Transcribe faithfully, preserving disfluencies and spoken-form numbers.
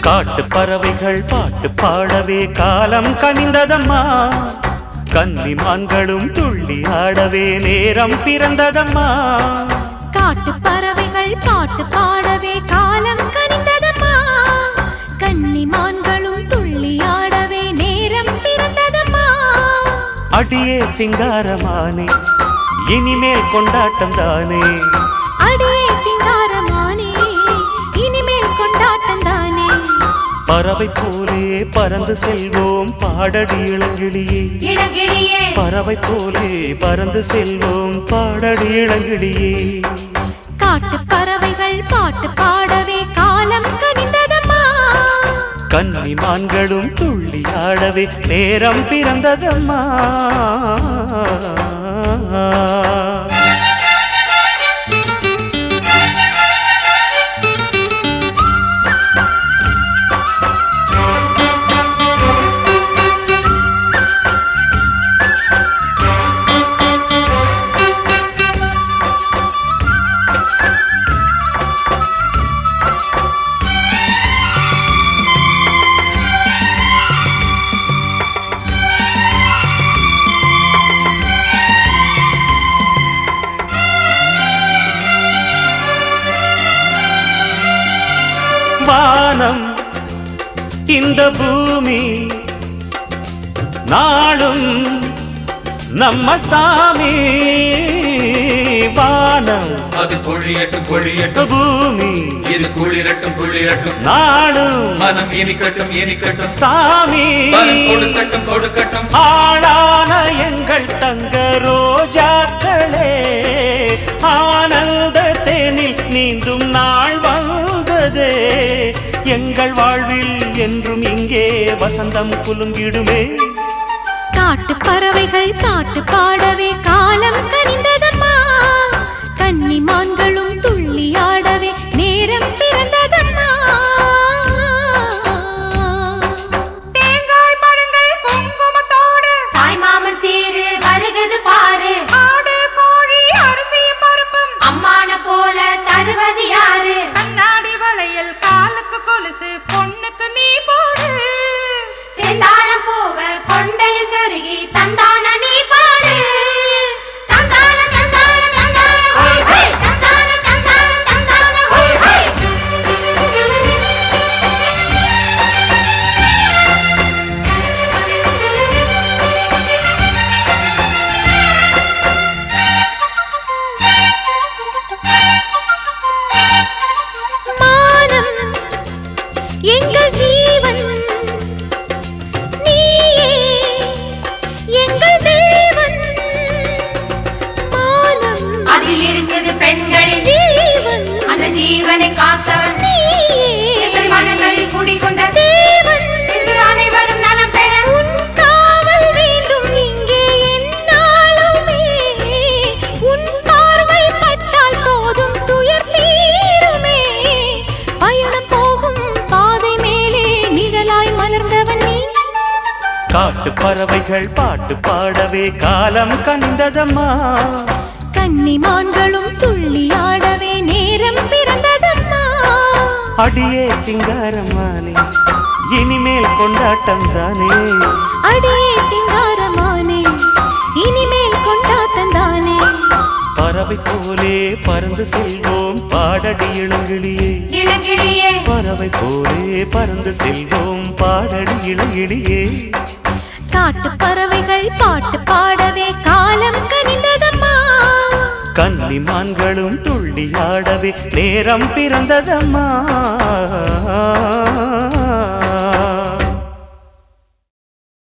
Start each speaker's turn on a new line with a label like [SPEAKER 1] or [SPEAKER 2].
[SPEAKER 1] காட்டு பறவைகள் பாட்டு பாடவே காலம் கனிந்ததம்மா, கன்னிமான்களும் துள்ளி ஆடவே நேரம் பிறந்ததம்மா.
[SPEAKER 2] காட்டு பறவைகள் பாட்டு பாடவே காலம் கனிந்ததம்மா, கன்னிமான்களும் துள்ளி ஆடவே நேரம் பிறந்ததம்மா.
[SPEAKER 1] அடியே சிங்காரமானே இனிமேல் கொண்டாட்டம் தானே,
[SPEAKER 2] அடியே சிங்காரமானே இனிமேல் கொண்டாட்டம் தானே.
[SPEAKER 1] பறவை போலே பறந்து செல்வோம் பாடடி இளங்கிளியே,
[SPEAKER 2] இளங்கிளியே
[SPEAKER 1] பறவை போலே பறந்து செல்வோம் பாடடி இளங்கிளியே.
[SPEAKER 2] காட்டு பறவைகள் பாட்டு பாடவே காலம் கனிந்ததம்மா,
[SPEAKER 1] கன்னிமான்களும் துள்ளி ஆடவே நேரம் பிறந்ததம்மா. வானம் இந்த பூமி நாளும் நம்ம சாமி, வானம்
[SPEAKER 3] அது பொழியட்டும் பொழியட்டும்
[SPEAKER 1] பூமி
[SPEAKER 3] இது குளிரட்டும் குளிரட்டும்,
[SPEAKER 1] நாளும்
[SPEAKER 3] மனம் இனிக்கட்டும் இனிக்கட்டும்
[SPEAKER 1] சாமி.
[SPEAKER 3] கொடுக்கட்டும் கொடுக்கட்டும்
[SPEAKER 1] ஆளான எங்கள் தங்க ரோஜாக்களே, ஆனந்த தேனில் நீந்தும் நாள் வந்ததே. எங்கள் வாழ்வில் என்றும் இங்கே வசந்தம் குலுங்கிடுமே.
[SPEAKER 2] காட்டு பறவைகள் பாட்டு பாடவே காலம் கனிந்ததம்மா, கன்னிமான்களும் துள்ளி ஆடவே நேரம் பிறந்ததம்மா. தேங்காய் பழங்கள் குங்குமத்தோடு தாய் மாமன் சீரு வருகுது பாரு, ஆடு கோழி அரிசி பருப்பும் அம்மான போல தருவது யாரு. கண்ணாடி வளையல் காலுக்கு கொலுசு பொண்ணுக்கு நீ போடு, சேந்தான பூவ கொண்டையில் சொருகி தந்தான நீ பாடு. தந்தான தந்தான தந்தான ஹோய் ஹோய், தந்தான தந்தான தந்தான ஹோய் ஹோய். மானம் எங்கள் ஜீவன், நீயே எங்கள் தேவன். மானம் அதில் இருக்குது பெண்களின் ஜீவன், அந்த ஜீவனை காத்தவன் நீயே. எங்கள் மனங்களில் குடிக்கொண்ட தேவன், இங்கு அனைவரும் நலம் பெற உன் காவல் வேண்டும் இங்கே எந்நாளுமே. உன் பார்வை பட்டால் போதும் துயர் தீருமே. பயணம் போகும் பாதை மேலே நிழலாய் மலர்ந்தவன் நீ.
[SPEAKER 1] காட்டு பறவைகள் பாட்டு பாடவே காலம் கனிந்ததம்மா,
[SPEAKER 2] கன்னிமான்களும் துள்ளி ஆடவே நேரம் பிறந்ததம்மா.
[SPEAKER 1] அடியே சிங்காரமானே இனிமேல் கொண்டாட்டம் தானே,
[SPEAKER 2] அடியே சிங்காரமானே இனிமேல் கொண்டாட்டம் தானே.
[SPEAKER 1] பறவை போலே பறந்து செல்வோம் பாடடி இளங்கிளியே,
[SPEAKER 2] இளங்கிளியே
[SPEAKER 1] பறவை போலே பறந்து செல்வோம் பாடடி இளங்கிளியே.
[SPEAKER 2] காட்டு பறவைகள் பாட்டு பாடவே காலம் கனிந்ததம்மா,
[SPEAKER 1] கன்னிமான்களும் துள்ளி ஆடவே நேரம் பிறந்ததம்மா.